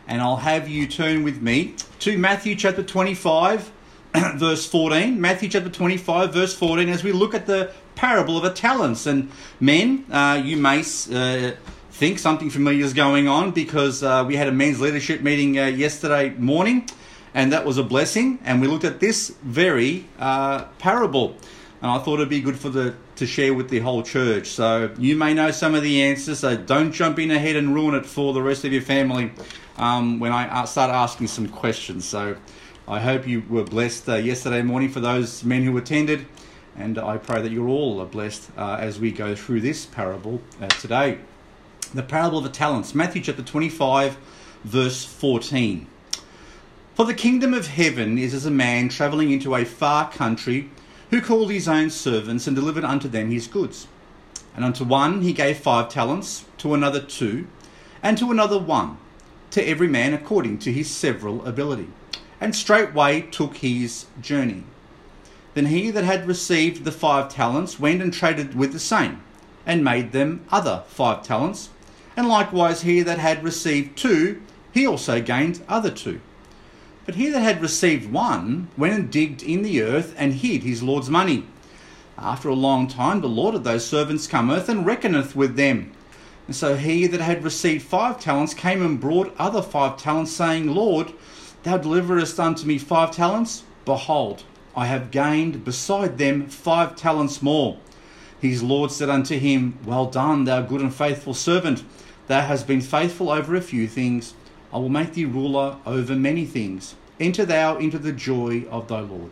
And I'll have you turn with me to Matthew chapter 25, verse 14. Matthew chapter 25, verse 14, as we look at the parable of the talents. And men, you may think something familiar is going on, because we had a men's leadership meeting yesterday morning, and that was a blessing. And we looked at this very parable. And I thought it'd be good to share with the whole church. So you may know some of the answers, so don't jump in ahead and ruin it for the rest of your family when I start asking some questions. So I hope you were blessed yesterday morning for those men who attended, and I pray that you're all blessed as we go through this parable today. The parable of the talents, Matthew chapter 25, verse 14. For the kingdom of heaven is as a man travelling into a far country, who called his own servants and delivered unto them his goods. And unto one he gave 5 talents, to another 2, and to another 1, to every man according to his several ability. And straightway took his journey. Then he that had received the 5 talents went and traded with the same, and made them other 5 talents. And likewise he that had received 2, he also gained other 2. But he that had received 1 went and digged in the earth and hid his Lord's money. After a long time the Lord of those servants cometh and reckoneth with them. And so he that had received 5 talents came and brought other 5 talents, saying, Lord, thou deliverest unto me 5 talents. Behold, I have gained beside them 5 talents more. His Lord said unto him, Well done, thou good and faithful servant. Thou hast been faithful over a few things. I will make thee ruler over many things. Enter thou into the joy of thy Lord.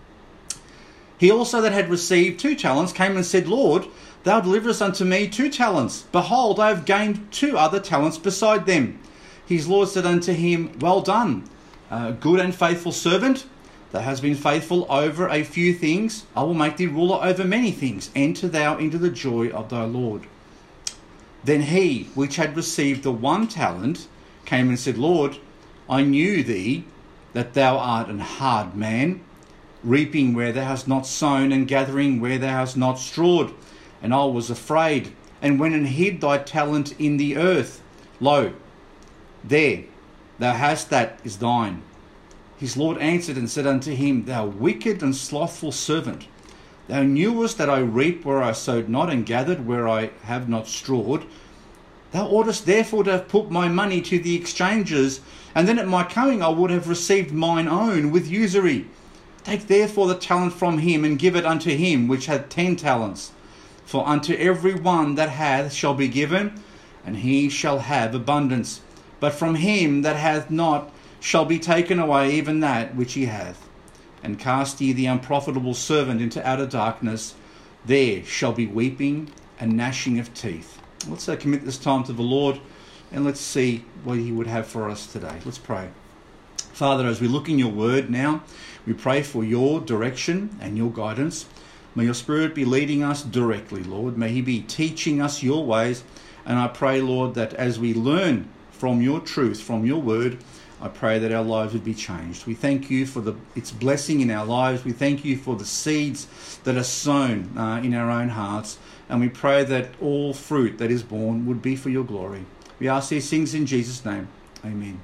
He also that had received 2 talents came and said, Lord, thou deliverest unto me 2 talents. Behold, I have gained 2 other talents beside them. His Lord said unto him, Well done, good and faithful servant. Thou hast been faithful over a few things. I will make thee ruler over many things. Enter thou into the joy of thy Lord. Then he which had received the 1 talent came and said, Lord, I knew thee, that thou art an hard man, reaping where thou hast not sown, and gathering where thou hast not strawed. And I was afraid, and went and hid thy talent in the earth. Lo, there, thou hast that is thine. His Lord answered and said unto him, Thou wicked and slothful servant, thou knewest that I reap where I sowed not, and gathered where I have not strawed. Thou oughtest therefore to have put my money to the exchangers, and then at my coming I would have received mine own with usury. Take therefore the talent from him, and give it unto him which hath 10 talents. For unto every one that hath shall be given, and he shall have abundance. But from him that hath not shall be taken away even that which he hath. And cast ye the unprofitable servant into outer darkness. There shall be weeping and gnashing of teeth. Let's commit this time to the Lord, and let's see what he would have for us today. Let's pray. Father, as we look in your word now, we pray for your direction and your guidance. May your Spirit be leading us directly, Lord. May he be teaching us your ways. And I pray, Lord, that as we learn from your truth, from your word, I pray that our lives would be changed. We thank you for its blessing in our lives. We thank you for the seeds that are sown in our own hearts. And we pray that all fruit that is born would be for your glory. We ask these things in Jesus' name. Amen.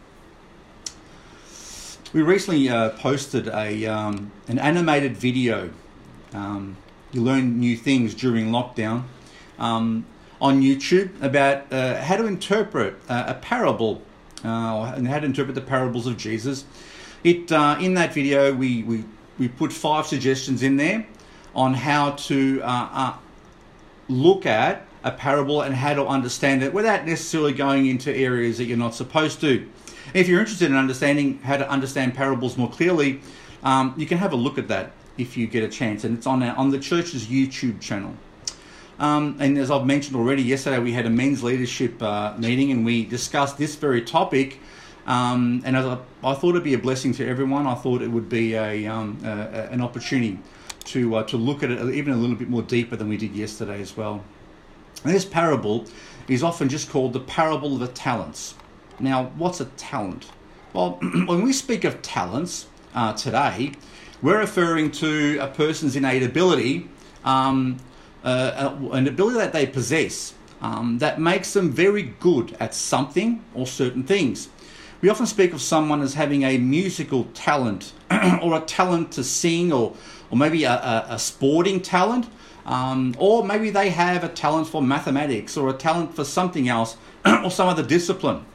We recently posted an animated video. You learn new things during lockdown on YouTube about how to interpret a parable and how to interpret the parables of Jesus. In that video, we put 5 suggestions in there on how to look at a parable and how to understand it without necessarily going into areas that you're not supposed to. If you're interested in understanding how to understand parables more clearly, you can have a look at that if you get a chance, and it's on the church's YouTube channel. And as I've mentioned already, yesterday we had a men's leadership meeting, and we discussed this very topic. And as I thought it'd be a blessing to everyone. I thought it would be an opportunity to look at it even a little bit more deeper than we did yesterday as well. And this parable is often just called the parable of the talents. Now, what's a talent? Well, when we speak of talents today, we're referring to a person's innate ability, an ability that they possess that makes them very good at something or certain things. We often speak of someone as having a musical talent or a talent to sing, or maybe a sporting talent, or maybe they have a talent for mathematics or a talent for something else or some other discipline.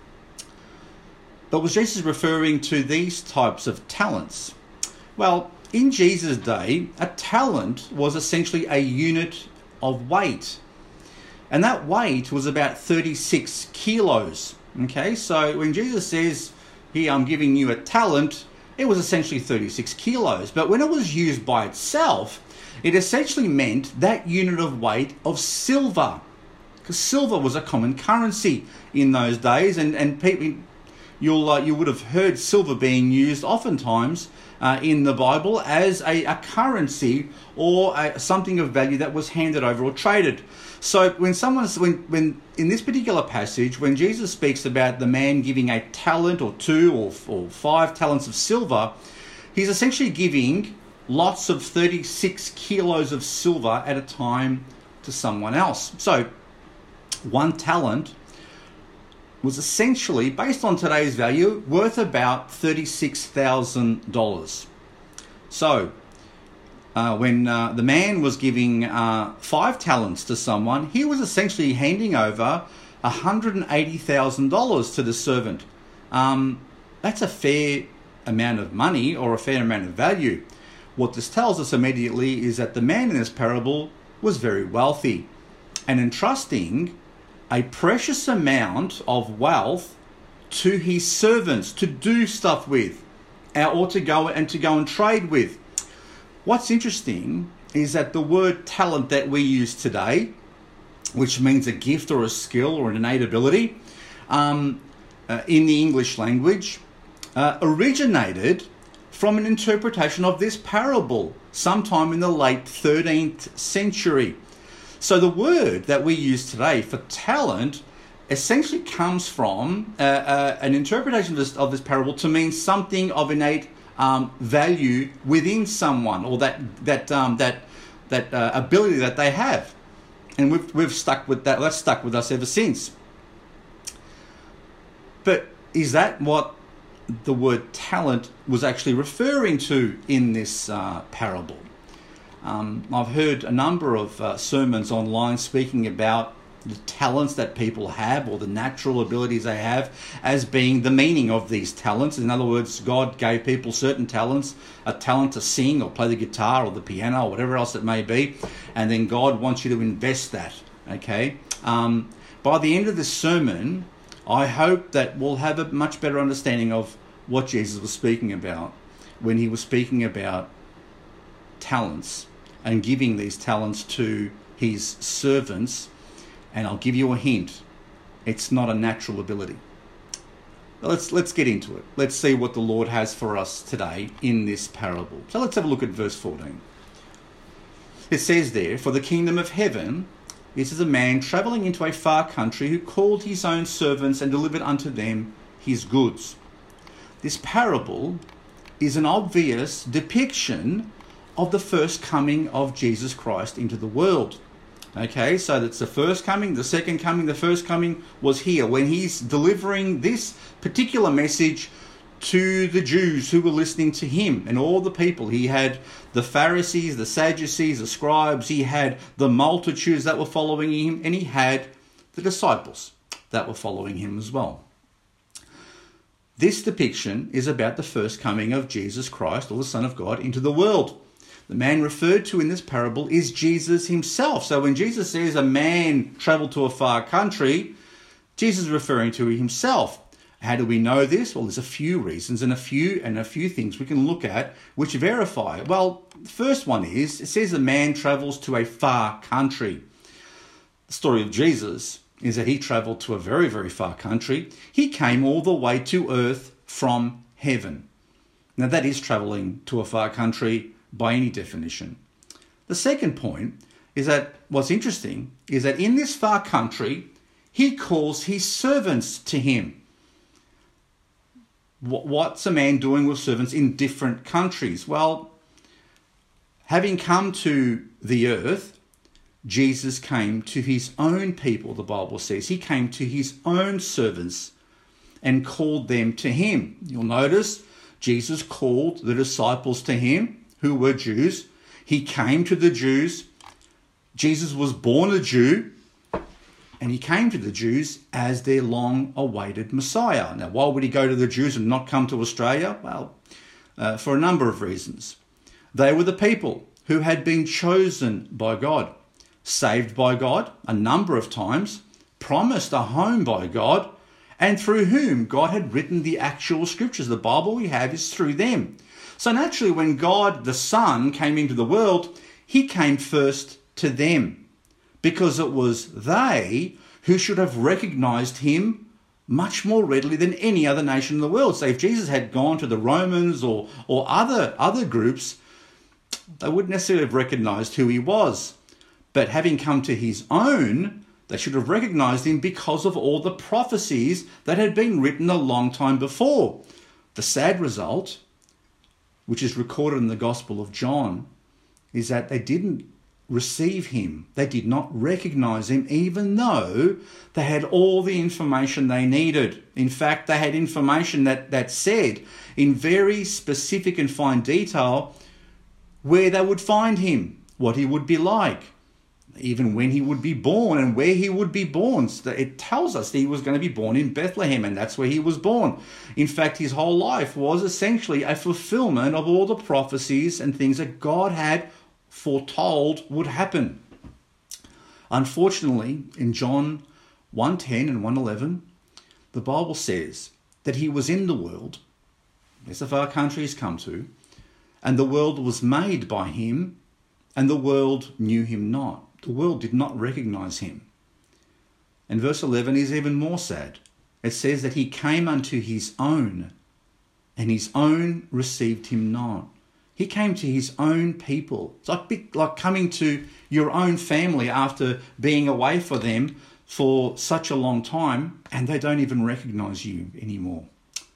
But was Jesus referring to these types of talents? Well, in Jesus' day, a talent was essentially a unit of weight. And that weight was about 36 kilos. Okay, so when Jesus says, here, I'm giving you a talent, it was essentially 36 kilos. But when it was used by itself, it essentially meant that unit of weight of silver. Because silver was a common currency in those days, and people, you would have heard silver being used oftentimes in the Bible as a currency or something of value that was handed over or traded. So when in this particular passage, when Jesus speaks about the man giving a talent or 2 or 5 talents of silver, he's essentially giving lots of 36 kilos of silver at a time to someone else. So 1 talent was essentially, based on today's value, worth about $36,000. So when the man was giving 5 talents to someone, he was essentially handing over $180,000 to the servant. That's a fair amount of money or a fair amount of value. What this tells us immediately is that the man in this parable was very wealthy and entrusting a precious amount of wealth to his servants to do stuff with, or to go and trade with. What's interesting is that the word talent that we use today, which means a gift or a skill or an innate ability, in the English language, originated from an interpretation of this parable sometime in the late 13th century. So the word that we use today for talent essentially comes from an interpretation of this parable to mean something of innate value within someone, or that ability that they have, and we've stuck with that. That's stuck with us ever since. But is that what the word talent was actually referring to in this parable? I've heard a number of sermons online speaking about the talents that people have, or the natural abilities they have, as being the meaning of these talents. In other words, God gave people certain talents, a talent to sing or play the guitar or the piano or whatever else it may be, and then God wants you to invest that, okay? By the end of this sermon, I hope that we'll have a much better understanding of what Jesus was speaking about when he was speaking about talents and giving these talents to his servants. And I'll give you a hint. It's not a natural ability. Let's get into it. Let's see what the Lord has for us today in this parable. So let's have a look at verse 14. It says there, "For the kingdom of heaven is as a man travelling into a far country, who called his own servants and delivered unto them his goods." This parable is an obvious depiction of the first coming of Jesus Christ into the world. Okay, so that's the first coming, the second coming. The first coming was here when he's delivering this particular message to the Jews who were listening to him and all the people. He had the Pharisees, the Sadducees, the scribes. He had the multitudes that were following him, and he had the disciples that were following him as well. This depiction is about the first coming of Jesus Christ, or the Son of God, into the world. The man referred to in this parable is Jesus himself. So when Jesus says a man travelled to a far country, Jesus is referring to himself. How do we know this? Well, there's a few reasons and a few things we can look at which verify. Well, the first one is, it says a man travels to a far country. The story of Jesus is that he travelled to a very, very far country. He came all the way to earth from heaven. Now that is travelling to a far country by any definition. The second point is that what's interesting is that in this far country, he calls his servants to him. What's a man doing with servants in different countries? Well, having come to the earth, Jesus came to his own people, the Bible says. He came to his own servants. and called them to him. You'll notice Jesus called the disciples to him, who were Jews. He came to the Jews. Jesus was born a Jew, and he came to the Jews as their long-awaited Messiah. Now, why would he go to the Jews and not come to Australia? Well, for a number of reasons. They were the people who had been chosen by God, saved by God a number of times, promised a home by God, and through whom God had written the actual scriptures. The Bible we have is through them. So naturally, when God, the Son, came into the world, he came first to them, because it was they who should have recognized him much more readily than any other nation in the world. So if Jesus had gone to the Romans or other groups, they wouldn't necessarily have recognized who he was. But having come to his own, they should have recognized him because of all the prophecies that had been written a long time before. The sad result, which is recorded in the Gospel of John, is that they didn't receive him. They did not recognize him, even though they had all the information they needed. In fact, they had information that said in very specific and fine detail where they would find him, what he would be like, even when he would be born and where he would be born. So it tells us that he was going to be born in Bethlehem, and that's where he was born. In fact, his whole life was essentially a fulfillment of all the prophecies and things that God had foretold would happen. Unfortunately, in John 1:10 and 1:11, the Bible says that he was in the world, as the far country has come to, and the world was made by him, and the world knew him not. The world did not recognize him. And verse 11 is even more sad. It says that he came unto his own, and his own received him not. He came to his own people. It's like coming to your own family after being away from them for such a long time, and they don't even recognize you anymore.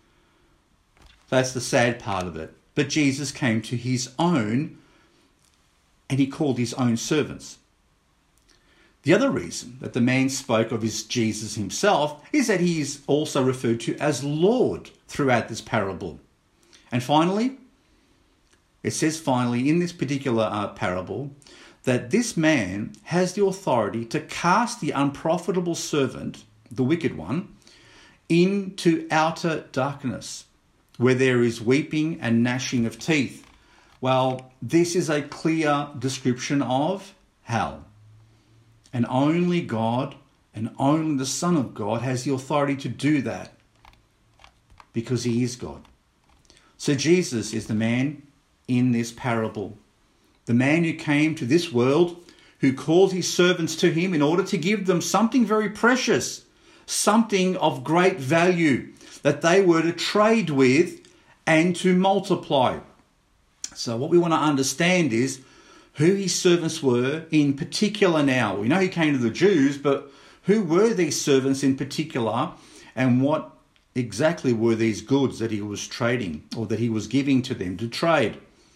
That's the sad part of it. But Jesus came to his own, and he called his own servants. The other reason that the man spoke of his Jesus himself is that he is also referred to as Lord throughout this parable. And finally, it says finally in this particular parable that this man has the authority to cast the unprofitable servant, the wicked one, into outer darkness, where there is weeping and gnashing of teeth. Well, this is a clear description of hell. And only God and only the Son of God has the authority to do that, because he is God. So Jesus is the man in this parable, the man who came to this world, who called his servants to him in order to give them something very precious, something of great value that they were to trade with and to multiply. So what we want to understand is who his servants were in particular now. We know he came to the Jews, but who were these servants in particular, and what exactly were these goods that he was trading or that he was giving to them to trade?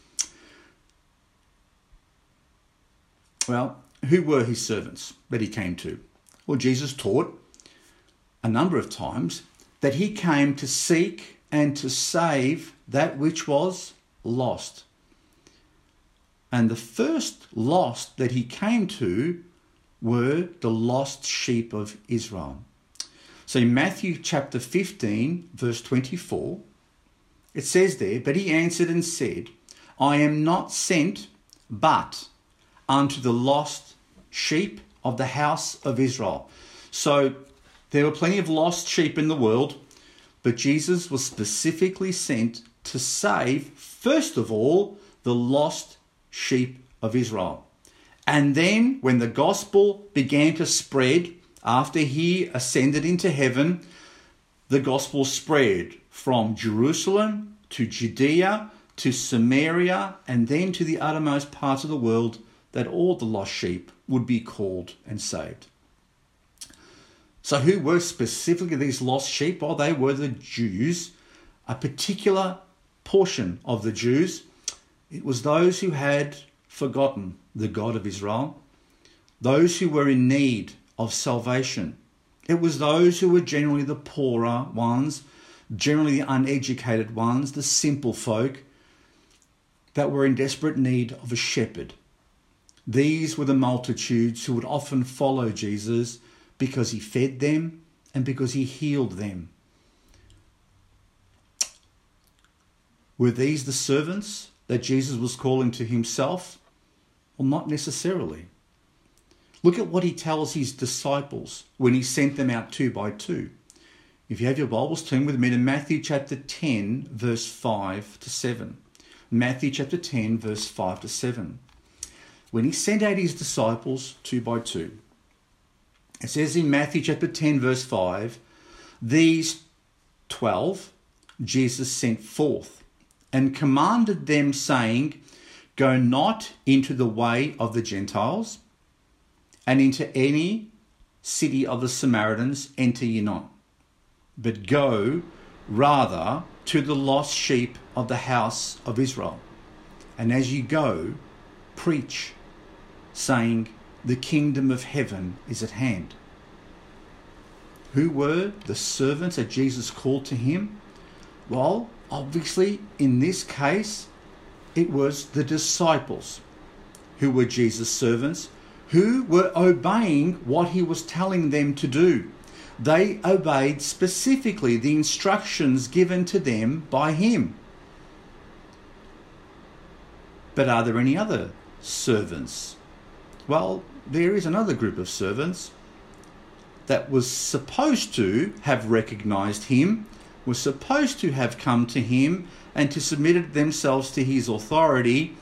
Well, who were his servants that he came to? Well, Jesus taught a number of times that he came to seek and to save that which was lost. And the first lost that he came to were the lost sheep of Israel. So in Matthew chapter 15, verse 24, it says there, "But he answered and said, I am not sent but unto the lost sheep of the house of Israel." So there were plenty of lost sheep in the world, but Jesus was specifically sent to save, first of all, the lost sheep of Israel. And then when the gospel began to spread after he ascended into heaven, the gospel spread from Jerusalem to Judea to Samaria and then to the uttermost parts of the world, that all the lost sheep would be called and saved. So who were specifically these lost sheep? Well, they were the Jews, a particular portion of the Jews. It was those who had forgotten the God of Israel, those who were in need of salvation, It was those who were generally the poorer ones, generally the uneducated ones, the simple folk, that were in desperate need of a shepherd. These were the multitudes who would often follow Jesus because he fed them and because he healed them. Were these the servants that Jesus was calling to himself? Well, not necessarily. Look at what he tells his disciples when he sent them out 2 by 2. If you have your Bibles, turn with me to Matthew chapter 10, verse 5 to 7. Matthew chapter 10, verse 5 to 7. When he sent out his disciples 2 by 2, it says in Matthew chapter 10, verse 5, these 12 Jesus sent forth and commanded them, saying, go not into the way of the Gentiles, and into any city of the Samaritans enter ye not, but go rather to the lost sheep of the house of Israel. And as ye go, preach, saying, the kingdom of heaven is at hand. Who were the servants that Jesus called to him? Well, obviously, in this case, it was the disciples who were Jesus' servants, who were obeying what he was telling them to do. They obeyed specifically the instructions given to them by him. But are there any other servants? Well, there is another group of servants that was supposed to have recognized him, was supposed to have come to him and to submit themselves to his authority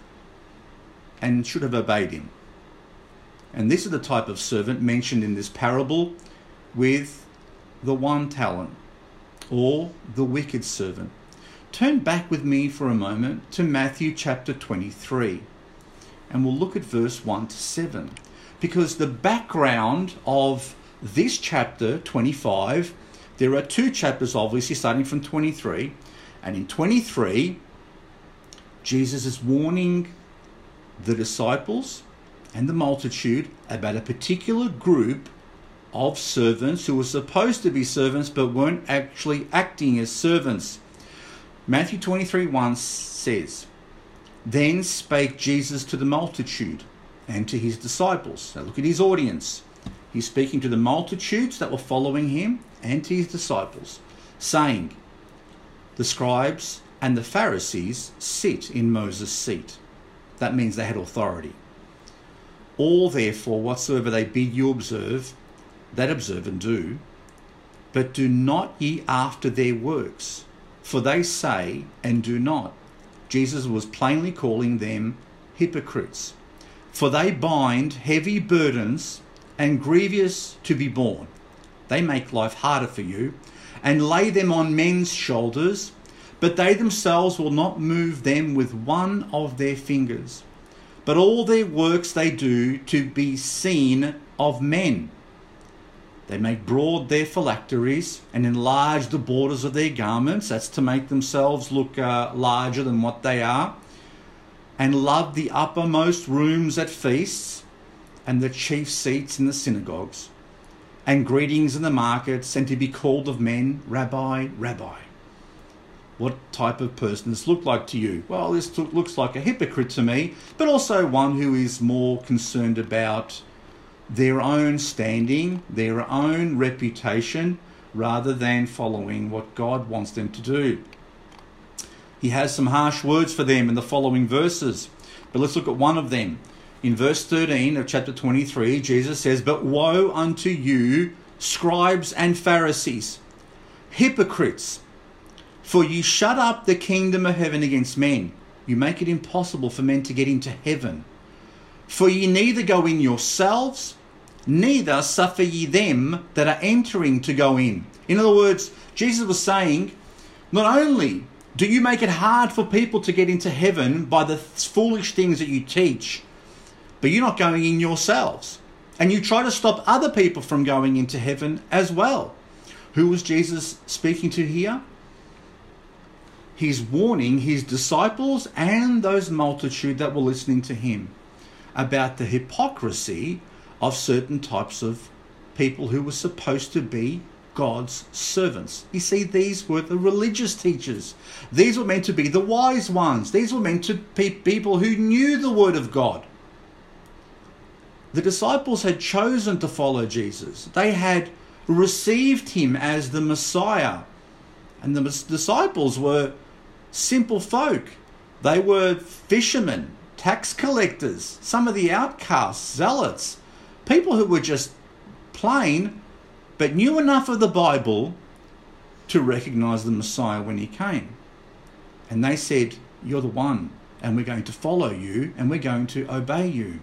and should have obeyed him. And this is the type of servant mentioned in this parable with the 1 talent, or the wicked servant. Turn back with me for a moment to Matthew chapter 23, and we'll look at verse 1 to 7, because the background of this chapter 25, there are 2 chapters obviously starting from 23, and in 23 Jesus is warning the disciples and the multitude about a particular group of servants who were supposed to be servants but weren't actually acting as servants. Matthew 23:1 says, then spake Jesus to the multitude and to his disciples. Now look at his audience. He's speaking to the multitudes that were following him and to his disciples, saying, the scribes and the Pharisees sit in Moses' seat. That means they had authority. All therefore whatsoever they bid you observe, that observe and do, but do not ye after their works, for they say and do not. Jesus was plainly calling them hypocrites, for they bind heavy burdens and grievous to be borne. They make life harder for you and lay them on men's shoulders, but they themselves will not move them with one of their fingers. But all their works they do to be seen of men. They make broad their phylacteries and enlarge the borders of their garments. That's to make themselves look larger than what they are. And love the uppermost rooms at feasts and the chief seats in the synagogues, and greetings in the markets, and to be called of men, Rabbi, Rabbi. What type of person does this look like to you? Well, this looks like a hypocrite to me, but also one who is more concerned about their own standing, their own reputation, rather than following what God wants them to do. He has some harsh words for them in the following verses, but let's look at one of them. In verse 13 of chapter 23, Jesus says, but woe unto you, scribes and Pharisees, hypocrites! For ye shut up the kingdom of heaven against men. You make it impossible for men to get into heaven. For ye neither go in yourselves, neither suffer ye them that are entering to go in. In other words, Jesus was saying, not only do you make it hard for people to get into heaven by the foolish things that you teach, but you're not going in yourselves. And you try to stop other people from going into heaven as well. Who was Jesus speaking to here? He's warning his disciples and those multitude that were listening to him about the hypocrisy of certain types of people who were supposed to be God's servants. You see, these were the religious teachers. These were meant to be the wise ones. These were meant to be people who knew the Word of God. The disciples had chosen to follow Jesus. They had received him as the Messiah. And the disciples were simple folk. They were fishermen, tax collectors, some of the outcasts, zealots, people who were just plain but knew enough of the Bible to recognize the Messiah when he came. And they said, "You're the one, and we're going to follow you, and we're going to obey you."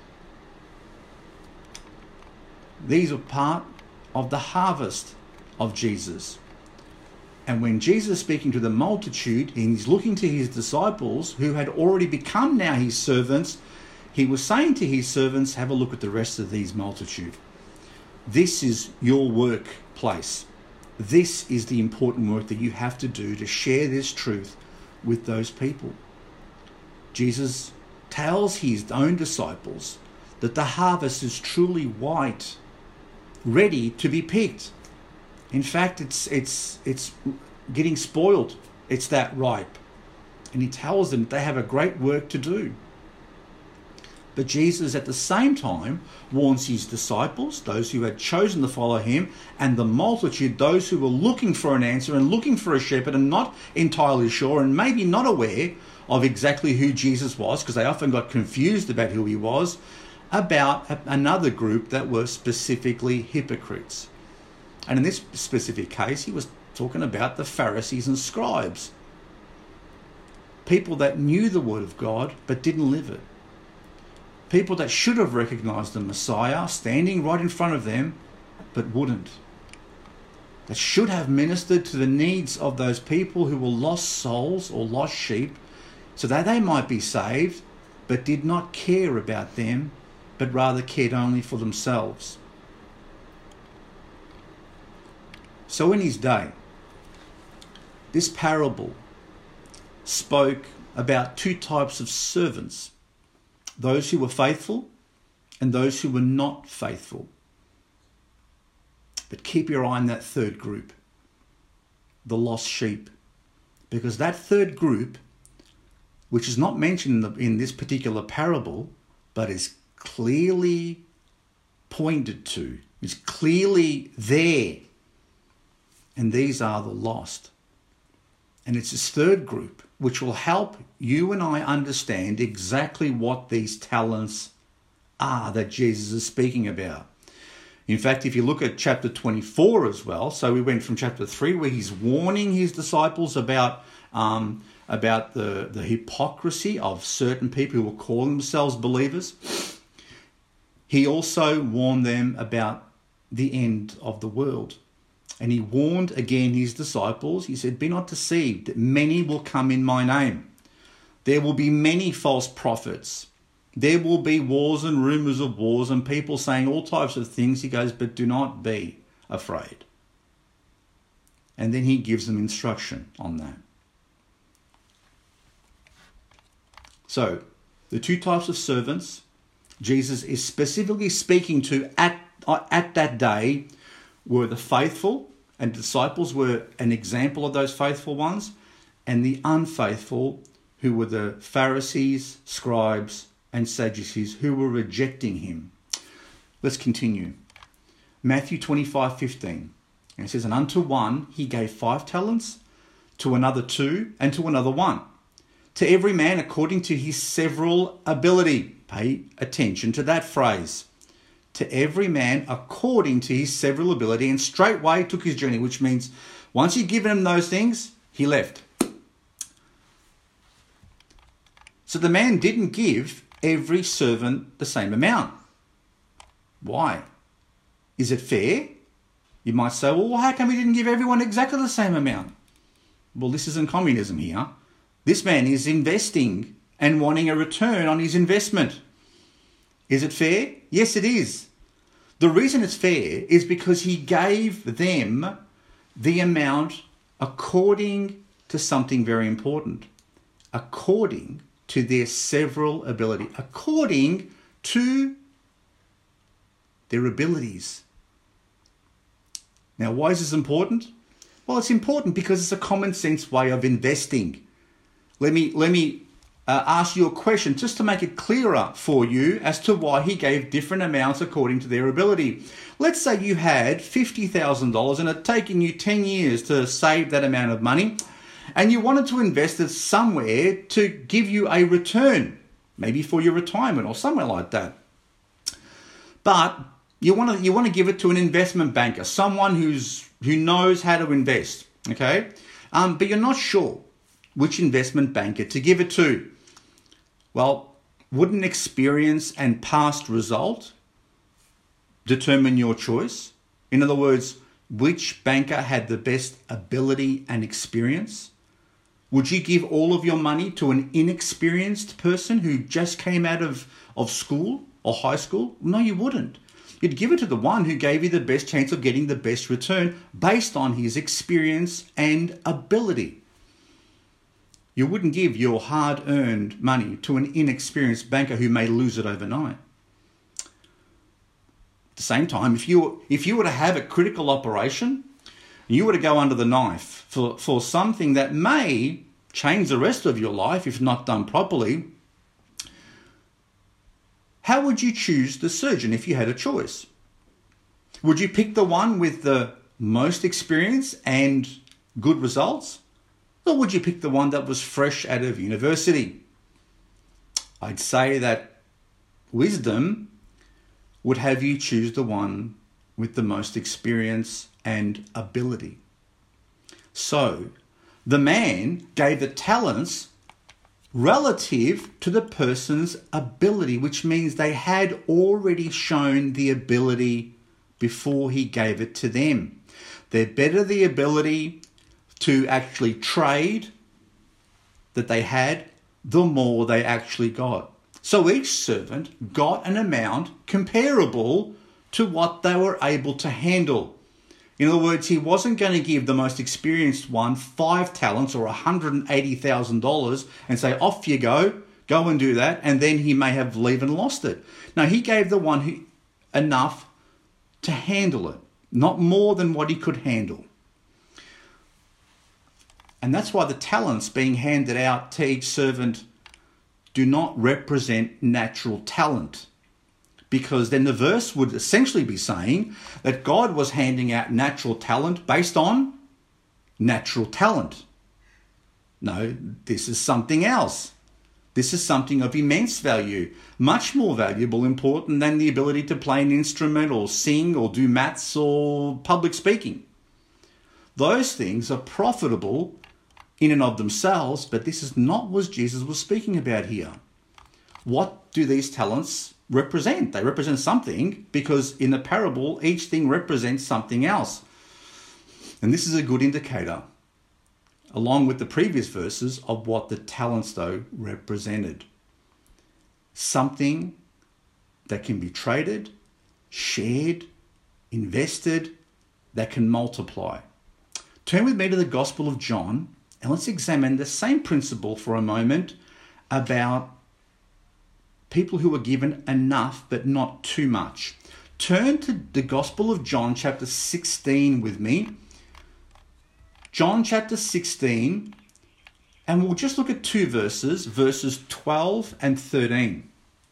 These are part of the harvest of Jesus. And when Jesus is speaking to the multitude, and he's looking to his disciples who had already become now his servants, he was saying to his servants, have a look at the rest of these multitude. This is your workplace. This is the important work that you have to do to share this truth with those people. Jesus tells his own disciples that the harvest is truly white, ready to be picked. In fact, it's getting spoiled. It's that ripe. And he tells them they have a great work to do. But Jesus at the same time warns his disciples, those who had chosen to follow him, and the multitude, those who were looking for an answer and looking for a shepherd and not entirely sure and maybe not aware of exactly who Jesus was, because they often got confused about who he was, about another group that were specifically hypocrites. And in this specific case, he was talking about the Pharisees and scribes. People that knew the Word of God but didn't live it. People that should have recognized the Messiah standing right in front of them but wouldn't. That should have ministered to the needs of those people who were lost souls or lost sheep so that they might be saved, but did not care about them, but rather cared only for themselves. So in his day, this parable spoke about two types of servants: those who were faithful and those who were not faithful. But keep your eye on that third group, the lost sheep, because that third group, which is not mentioned in this particular parable, but is clearly pointed to, is clearly there. And these are the lost. And it's this third group which will help you and I understand exactly what these talents are that Jesus is speaking about. In fact, if you look at chapter 24 as well, so we went from chapter 3 where he's warning his disciples about the hypocrisy of certain people who will call themselves believers. He also warned them about the end of the world. And he warned again his disciples. He said, "Be not deceived. Many will come in my name. There will be many false prophets. There will be wars and rumors of wars and people saying all types of things." He goes, "But do not be afraid." And then he gives them instruction on that. So, the two types of servants Jesus is specifically speaking to at that day were the faithful, and disciples were an example of those faithful ones, and the unfaithful, who were the Pharisees, scribes, and Sadducees, who were rejecting him. Let's continue. Matthew 25:15. And it says, "And unto one he gave 5 talents, to another 2, and to another 1. To every man according to his several ability." Pay attention to that phrase. To every man according to his several ability, and straightway took his journey, which means once he'd given him those things, he left. So the man didn't give every servant the same amount. Why? Is it fair? You might say, well, how come he didn't give everyone exactly the same amount? Well, this isn't communism here. This man is investing and wanting a return on his investment. Is it fair? Yes, it is. The reason it's fair is because he gave them the amount according to something very important. According to their several ability. According to their abilities. Now, why is this important? Well, it's important because it's a common sense way of investing. Let me ask you a question just to make it clearer for you as to why he gave different amounts according to their ability. Let's say you had $50,000 and it had taken you 10 years to save that amount of money, and you wanted to invest it somewhere to give you a return, maybe for your retirement or somewhere like that. But you want to give it to an investment banker, someone who knows how to invest, okay? But you're not sure which investment banker to give it to. Well, wouldn't experience and past result determine your choice? In other words, which banker had the best ability and experience? Would you give all of your money to an inexperienced person who just came out of school or high school? No, you wouldn't. You'd give it to the one who gave you the best chance of getting the best return based on his experience and ability. You wouldn't give your hard-earned money to an inexperienced banker who may lose it overnight. At the same time, if you were to have a critical operation, and you were to go under the knife for something that may change the rest of your life if not done properly, how would you choose the surgeon if you had a choice? Would you pick the one with the most experience and good results? Or would you pick the one that was fresh out of university? I'd say that wisdom would have you choose the one with the most experience and ability. So, the man gave the talents relative to the person's ability, which means they had already shown the ability before he gave it to them. The better the ability to actually trade that they had, the more they actually got. So each servant got an amount comparable to what they were able to handle. In other words, he wasn't going to give the most experienced one 5 talents or $180,000 and say, off you go and do that, and then he may have even lost it. No, he gave the one who enough to handle it, not more than what he could handle. And that's why the talents being handed out to each servant do not represent natural talent. Because then the verse would essentially be saying that God was handing out natural talent based on natural talent. No, this is something else. This is something of immense value, much more valuable, important than the ability to play an instrument or sing or do maths or public speaking. Those things are profitable in and of themselves, but this is not what Jesus was speaking about here. What do these talents represent? They represent something, because in the parable, each thing represents something else. And this is a good indicator, along with the previous verses, of what the talents, though, represented. Something that can be traded, shared, invested, that can multiply. Turn with me to the Gospel of John, and let's examine the same principle for a moment about people who are given enough but not too much. Turn to the Gospel of John chapter 16 with me. John chapter 16, and we'll just look at 2 verses, verses 12 and 13.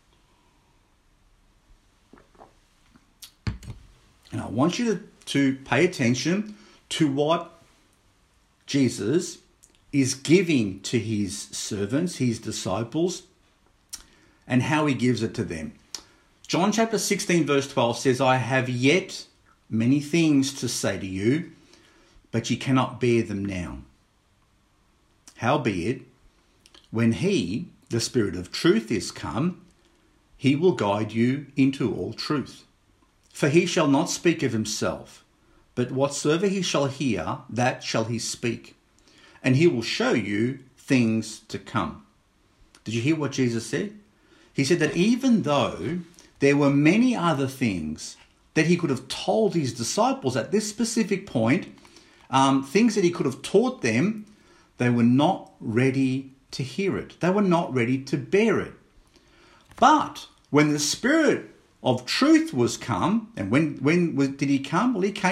And I want you to pay attention to what Jesus is giving to his servants, his disciples, and how he gives it to them. John chapter 16 verse 12 says, I have yet many things to say to you, but ye cannot bear them now. Howbeit, when he, the Spirit of truth, is come, he will guide you into all truth. For he shall not speak of himself, but whatsoever he shall hear, that shall he speak. And he will show you things to come. Did you hear what Jesus said? He said that even though there were many other things that he could have told his disciples at this specific point, things that he could have taught them, they were not ready to hear it. They were not ready to bear it. But when the Spirit of truth was come, and when did he come? Well, he came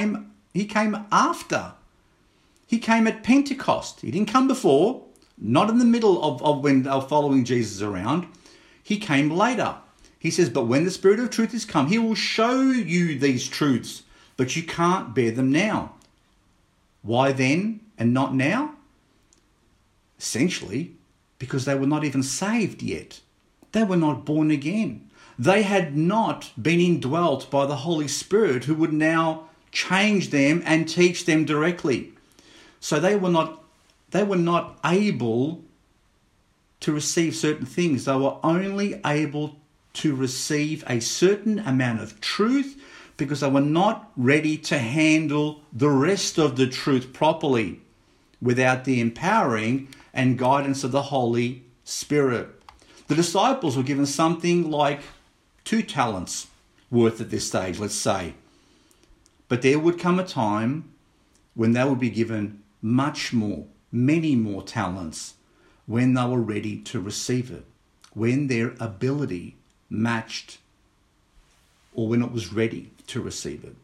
He came after. He came at Pentecost. He didn't come before, not in the middle of when they were following Jesus around. He came later. He says, but when the Spirit of truth is come, he will show you these truths, but you can't bear them now. Why then and not now? Essentially, because they were not even saved yet. They were not born again. They had not been indwelt by the Holy Spirit, who would now change them and teach them directly. So they were not able to receive certain things. They were only able to receive a certain amount of truth because they were not ready to handle the rest of the truth properly without the empowering and guidance of the Holy Spirit. The disciples were given something like 2 talents worth at this stage, let's say. But there would come a time when they would be given much more, many more talents, when they were ready to receive it, when their ability matched, or when it was ready to receive it.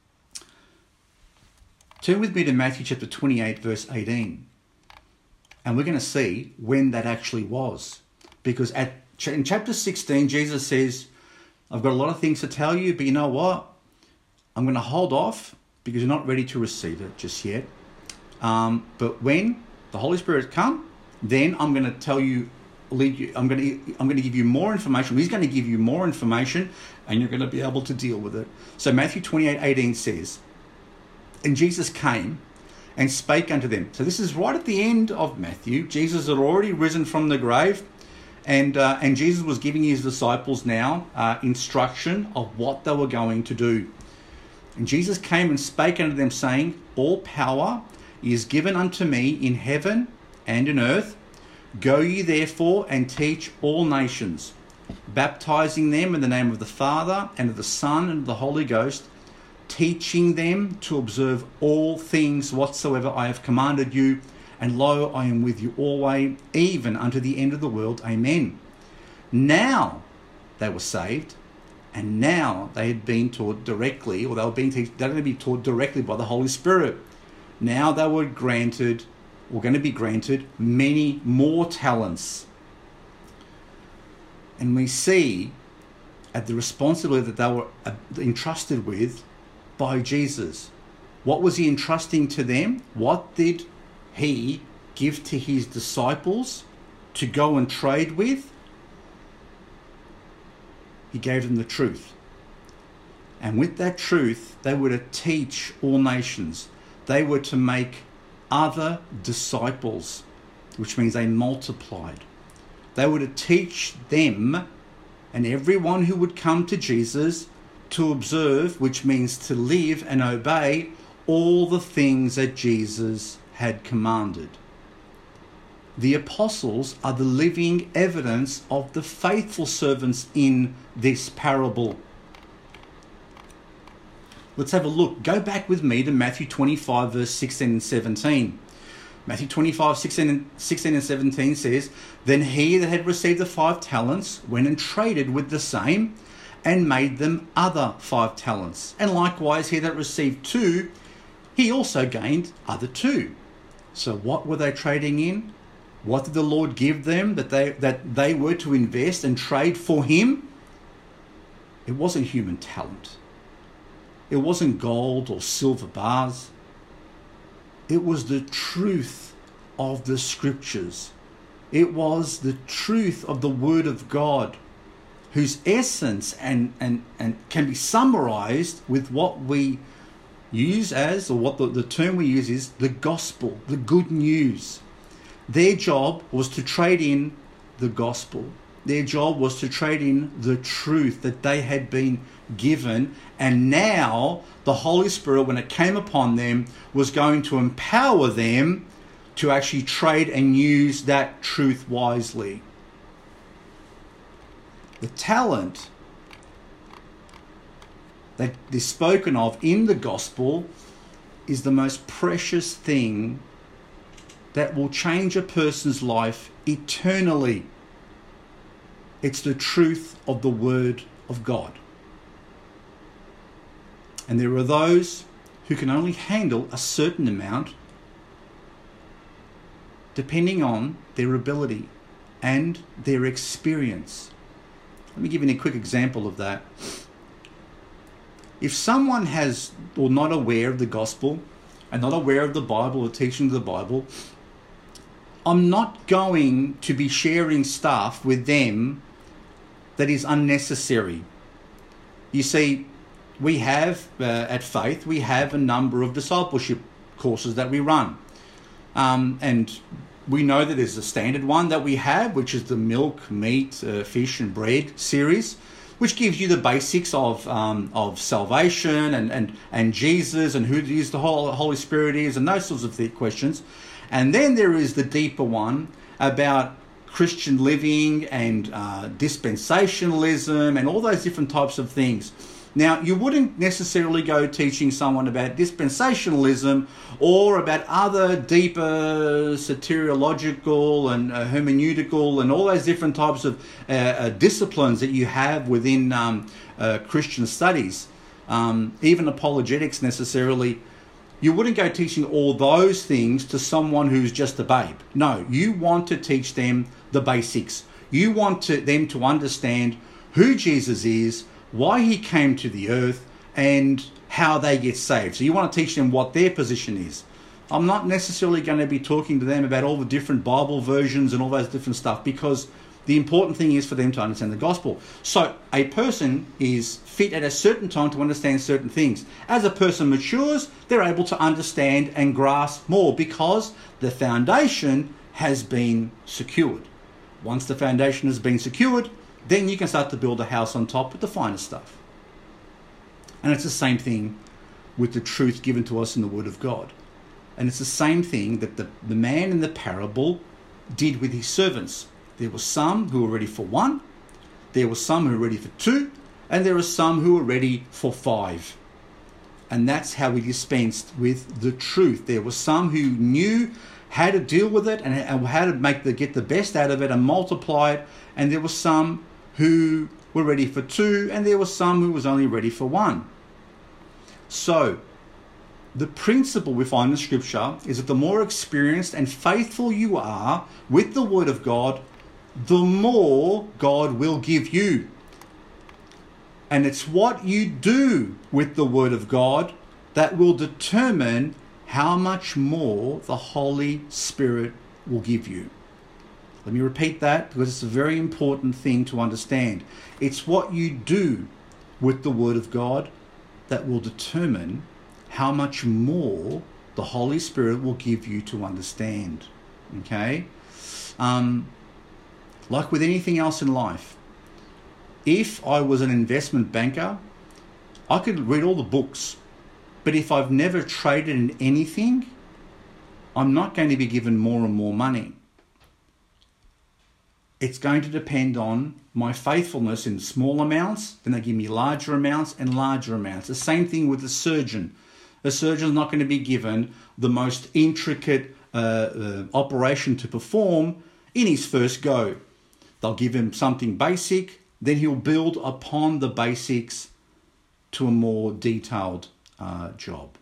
Turn with me to Matthew chapter 28, verse 18. And we're going to see when that actually was. Because in chapter 16, Jesus says, I've got a lot of things to tell you, but you know what? I'm going to hold off because you're not ready to receive it just yet. But when the Holy Spirit come, then I'm going to tell you, lead you. I'm going to give you more information. He's going to give you more information, and you're going to be able to deal with it. So Matthew 28:18 says, and Jesus came and spake unto them. So this is right at the end of Matthew. Jesus had already risen from the grave, and Jesus was giving his disciples now instruction of what they were going to do. And Jesus came and spake unto them, saying, all power is given unto me in heaven and in earth. Go ye therefore and teach all nations, baptizing them in the name of the Father and of the Son and of the Holy Ghost, teaching them to observe all things whatsoever I have commanded you. And lo, I am with you always, even unto the end of the world. Amen. Now they were saved, and now they had been taught directly, or they were going to be taught directly by the Holy Spirit. Now they were going to be granted many more talents. And we see at the responsibility that they were entrusted with by Jesus. What was he entrusting to them? What did he give to his disciples to go and trade with? He gave them the truth. And with that truth, they were to teach all nations. They were to make other disciples, which means they multiplied. They were to teach them and everyone who would come to Jesus to observe, which means to live and obey all the things that Jesus had commanded. The apostles are the living evidence of the faithful servants in this parable. Let's have a look. Go back with me to Matthew 25, verse 16 and 17. Matthew 25, 16 and 17 says, then he that had received the 5 talents went and traded with the same, and made them other 5 talents. And likewise he that received 2, he also gained other 2. So what were they trading in? What did the Lord give them that they were to invest and trade for him? It wasn't human talent. It wasn't gold or silver bars. It was the truth of the scriptures. It was the truth of the word of God, whose essence and can be summarized with what we use as, or what the term we use is, the gospel, the good news. Their job was to trade in the gospel. Their job was to trade in the truth that they had been given, and now the Holy Spirit, when it came upon them, was going to empower them to actually trade and use that truth wisely. The talent that is spoken of in the gospel is the most precious thing that will change a person's life eternally. It's the truth of the Word of God. And there are those who can only handle a certain amount depending on their ability and their experience. Let me give you a quick example of that. If someone has or not aware of the gospel and not aware of the Bible or teaching of the Bible, I'm not going to be sharing stuff with them that is unnecessary. You see, we have, at Faith, we have a number of discipleship courses that we run. And we know that there's a standard one that we have, which is the milk, meat, fish and bread series, which gives you the basics of salvation and Jesus and who is the Holy Spirit is and those sorts of questions. And then there is the deeper one about Christian living and dispensationalism and all those different types of things. Now, you wouldn't necessarily go teaching someone about dispensationalism or about other deeper soteriological and hermeneutical and all those different types of disciplines that you have within Christian studies, even apologetics necessarily. You wouldn't go teaching all those things to someone who's just a babe. No, you want to teach them the basics. You want them to understand who Jesus is, why he came to the earth, and how they get saved. So you want to teach them what their position is. I'm not necessarily going to be talking to them about all the different Bible versions and all those different stuff, because the important thing is for them to understand the gospel. So a person is fit at a certain time to understand certain things. As a person matures, they're able to understand and grasp more because the foundation has been secured. Once the foundation has been secured, then you can start to build a house on top with the finer stuff. And it's the same thing with the truth given to us in the Word of God. And it's the same thing that the man in the parable did with his servants. There were some who were ready for 1, there were some who were ready for 2, and there were some who were ready for 5. And that's how we dispensed with the truth. There were some who knew how to deal with it and how to get the best out of it and multiply it. And there were some who were ready for 2, and there were some who was only ready for 1. So, the principle we find in Scripture is that the more experienced and faithful you are with the Word of God, the more God will give you. And it's what you do with the Word of God that will determine how much more the Holy Spirit will give you. Let me repeat that because it's a very important thing to understand. It's what you do with the Word of God that will determine how much more the Holy Spirit will give you to understand. Okay? Like with anything else in life, if I was an investment banker, I could read all the books. But if I've never traded in anything, I'm not going to be given more and more money. It's going to depend on my faithfulness in small amounts, then they give me larger amounts and larger amounts. The same thing with the surgeon. The surgeon's not going to be given the most intricate operation to perform in his first go. They'll give him something basic, then he'll build upon the basics to a more detailed job.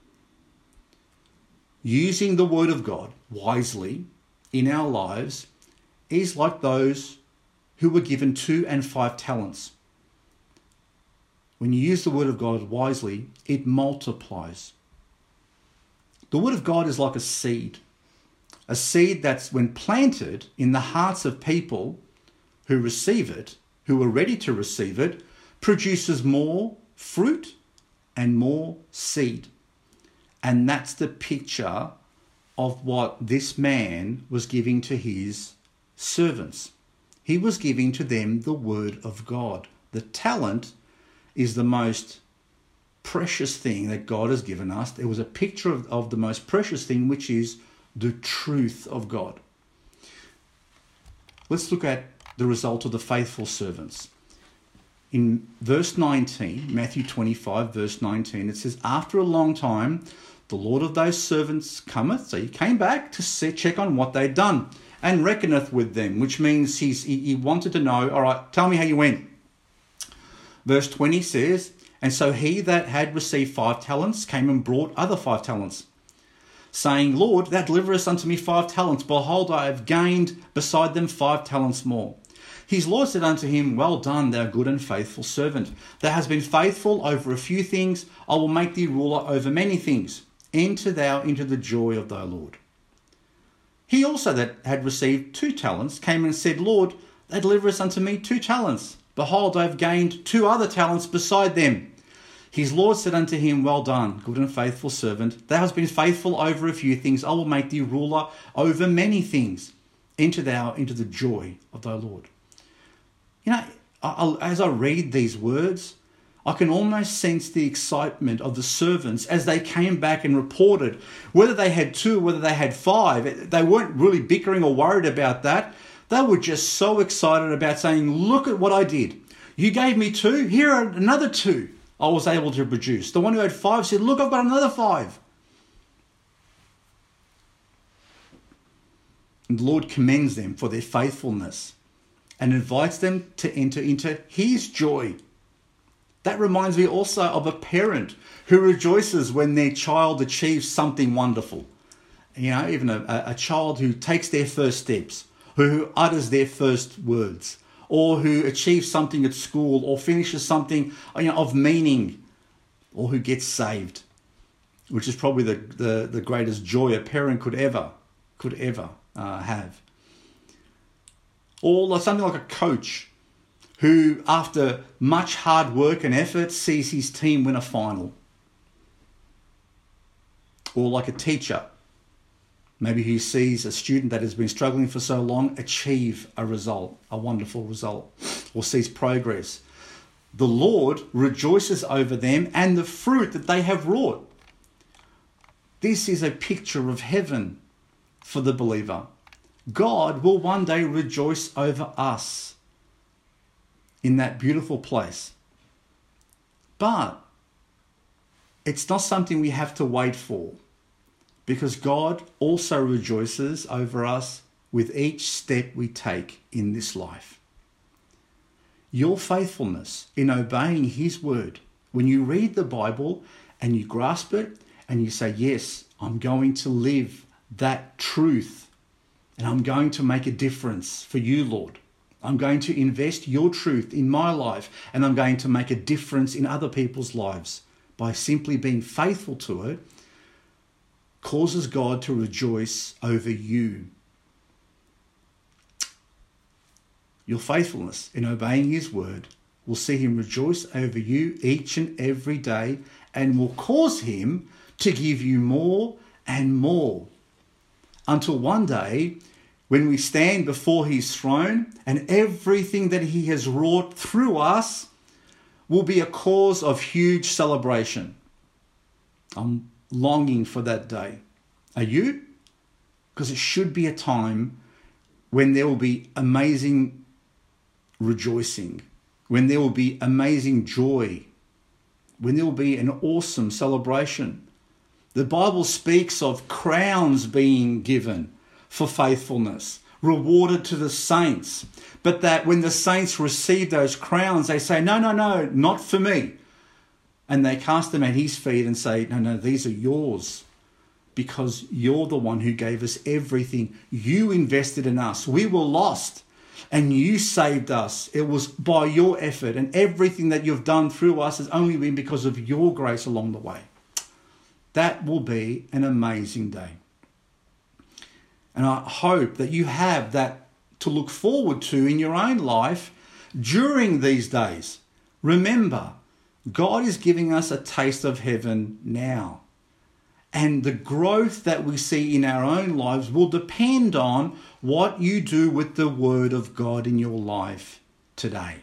Using the Word of God wisely in our lives is like those who were given 2 and 5 talents. When you use the Word of God wisely, it multiplies. The Word of God is like a seed that's, when planted in the hearts of people who receive it, who are ready to receive it, produces more fruit and more seed. And that's the picture of what this man was giving to his servants. He was giving to them the Word of God. The talent is the most precious thing that God has given us. It was a picture of the most precious thing, which is the truth of God. Let's look at the result of the faithful servants. In verse 19, Matthew 25, verse 19, it says, "After a long time, the Lord of those servants cometh." So he came back to check on what they'd done. "And reckoneth with them," which means he wanted to know, all right, tell me how you went. Verse 20 says, And so he that had received 5 talents came and brought other 5 talents, saying, Lord, thou deliverest unto me 5 talents. Behold, I have gained beside them 5 talents more. His Lord said unto him, Well done, thou good and faithful servant. Thou hast been faithful over a few things. I will make thee ruler over many things. Enter thou into the joy of thy Lord. He also that had received 2 talents came and said, Lord, thou deliverest unto me 2 talents. Behold, I have gained 2 other talents beside them. His Lord said unto him, Well done, good and faithful servant. Thou hast been faithful over a few things. I will make thee ruler over many things. Enter thou into the joy of thy Lord. You know, as I read these words, I can almost sense the excitement of the servants as they came back and reported, whether they had 2, whether they had 5. They weren't really bickering or worried about that. They were just so excited about saying, look at what I did. You gave me 2, here are another 2 I was able to produce. The one who had 5 said, look, I've got another 5. And the Lord commends them for their faithfulness and invites them to enter into his joy. That reminds me also of a parent who rejoices when their child achieves something wonderful. You know, even a child who takes their first steps, who utters their first words, or who achieves something at school, or finishes something, you know, of meaning, or who gets saved, which is probably the greatest joy a parent could ever have. Or something like a coach who, after much hard work and effort, sees his team win a final. Or like a teacher, maybe he sees a student that has been struggling for so long achieve a result, a wonderful result, or sees progress. The Lord rejoices over them and the fruit that they have wrought. This is a picture of heaven for the believer. God will one day rejoice over us in that beautiful place. But it's not something we have to wait for, because God also rejoices over us with each step we take in this life. Your faithfulness in obeying his word, when you read the Bible and you grasp it and you say, yes, I'm going to live that truth and I'm going to make a difference for you, Lord. I'm going to invest your truth in my life and I'm going to make a difference in other people's lives by simply being faithful to it, causes God to rejoice over you. Your faithfulness in obeying his word will see him rejoice over you each and every day and will cause him to give you more and more, until one day when we stand before his throne and everything that he has wrought through us will be a cause of huge celebration. I'm longing for that day. Are you? Because it should be a time when there will be amazing rejoicing, when there will be amazing joy, when there will be an awesome celebration. The Bible speaks of crowns being given for faithfulness, rewarded to the saints, but that when the saints receive those crowns, they say, no, not for me. And they cast them at his feet and say, no, these are yours, because you're the one who gave us everything. You invested in us. We were lost and you saved us. It was by your effort, and everything that you've done through us has only been because of your grace along the way. That will be an amazing day. And I hope that you have that to look forward to in your own life during these days. Remember, God is giving us a taste of heaven now. And the growth that we see in our own lives will depend on what you do with the word of God in your life today.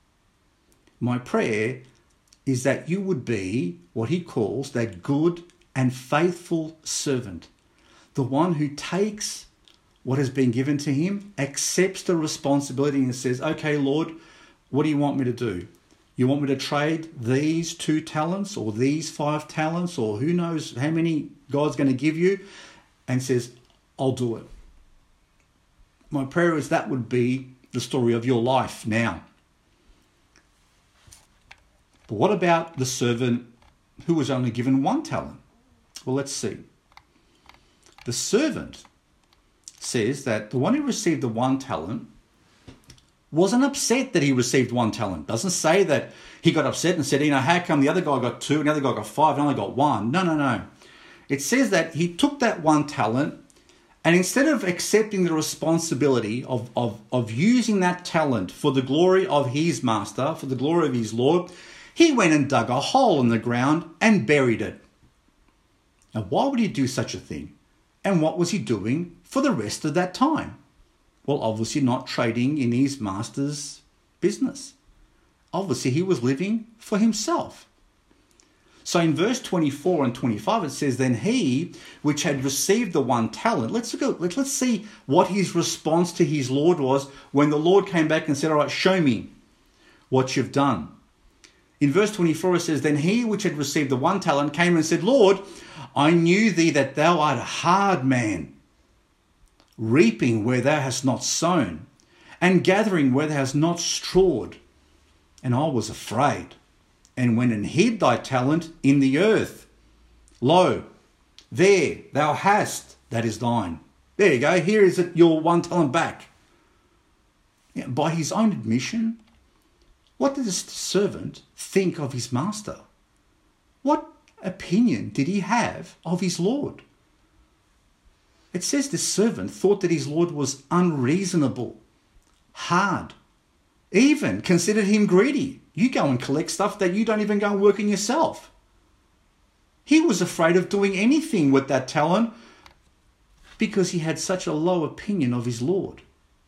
My prayer is that you would be what he calls that good and faithful servant, the one who takes what has been given to him, accepts the responsibility and says, okay, Lord, what do you want me to do? You want me to trade these 2 talents or these 5 talents or who knows how many God's going to give you? And says, I'll do it. My prayer is that would be the story of your life now. But what about the servant who was only given 1 talent? Well, let's see. The servant says that the one who received the 1 talent wasn't upset that he received 1 talent. Doesn't say that he got upset and said, how come the other guy got 2 and the other guy got 5 and I only got 1? No. It says that he took that 1 talent, and instead of accepting the responsibility of using that talent for the glory of his master, for the glory of his Lord, he went and dug a hole in the ground and buried it. Now, why would he do such a thing? And what was he doing for the rest of that time? Well, obviously not trading in his master's business. Obviously, he was living for himself. So in verse 24 and 25, it says, then he which had received the 1 talent, let's see what his response to his Lord was when the Lord came back and said, all right, show me what you've done. In verse 24, it says, then he which had received the 1 talent came and said, Lord, I knew thee that thou art a hard man, reaping where thou hast not sown, and gathering where thou hast not strawed. And I was afraid, and went and hid thy talent in the earth. Lo, there thou hast, that is thine. There you go, here is it, your 1 talent back. Yeah, by his own admission, what did this servant think of his master? What opinion did he have of his Lord? It says this servant thought that his Lord was unreasonable, hard, even considered him greedy. You go and collect stuff that you don't even go and work in yourself. He was afraid of doing anything with that talent because he had such a low opinion of his Lord.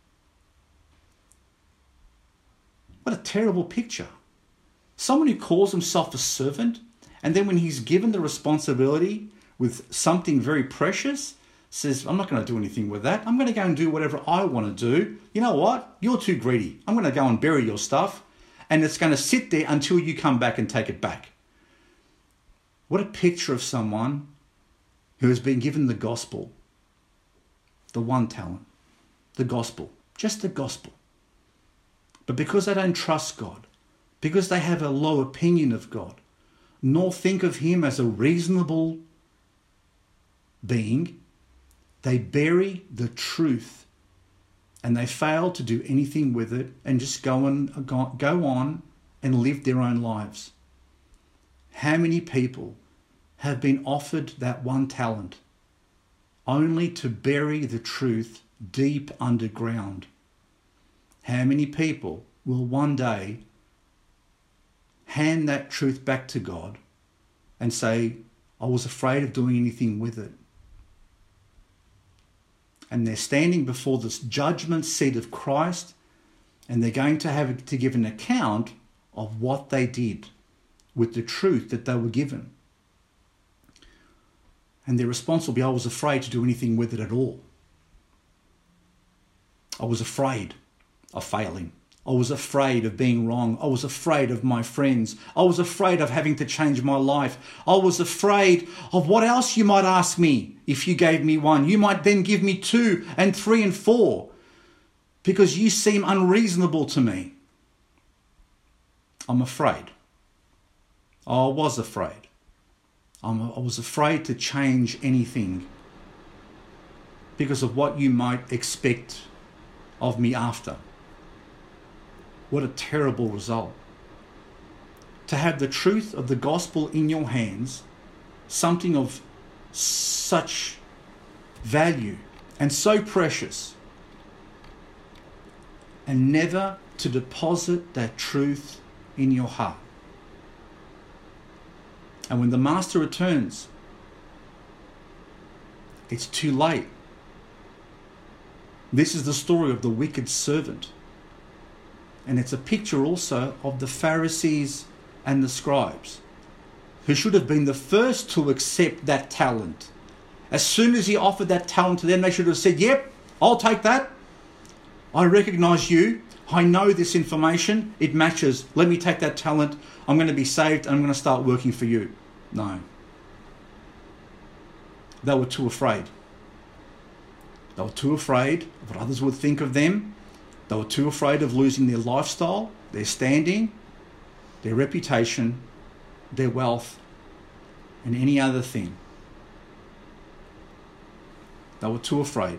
What a terrible picture. Someone who calls himself a servant, and then when he's given the responsibility with something very precious, says, I'm not going to do anything with that. I'm going to go and do whatever I want to do. You know what? You're too greedy. I'm going to go and bury your stuff, and it's going to sit there until you come back and take it back. What a picture of someone who has been given the gospel, the 1 talent, the gospel, just the gospel. But because they don't trust God, because they have a low opinion of God, nor think of him as a reasonable being, they bury the truth and they fail to do anything with it and just go on and live their own lives. How many people have been offered that 1 talent only to bury the truth deep underground? How many people will one day hand that truth back to God and say, I was afraid of doing anything with it? And they're standing before this judgment seat of Christ, and they're going to have to give an account of what they did with the truth that they were given. And their response will be, I was afraid to do anything with it at all. I was afraid of failing. I was afraid of being wrong. I was afraid of my friends. I was afraid of having to change my life. I was afraid of what else you might ask me if you gave me 1. You might then give me 2 and 3 and 4 because you seem unreasonable to me. I'm afraid. I was afraid. I was afraid to change anything because of what you might expect of me after. What a terrible result. To have the truth of the gospel in your hands, something of such value and so precious, and never to deposit that truth in your heart. And when the master returns, it's too late. This is the story of the wicked servant. And it's a picture also of the Pharisees and the scribes, who should have been the first to accept that talent. As soon as he offered that talent to them, they should have said, yep, I'll take that. I recognize you. I know this information. It matches. Let me take that talent. I'm going to be saved and I'm going to start working for you. No. They were too afraid. They were too afraid of what others would think of them. They were too afraid of losing their lifestyle, their standing. their reputation, their wealth, and any other thing. They were too afraid.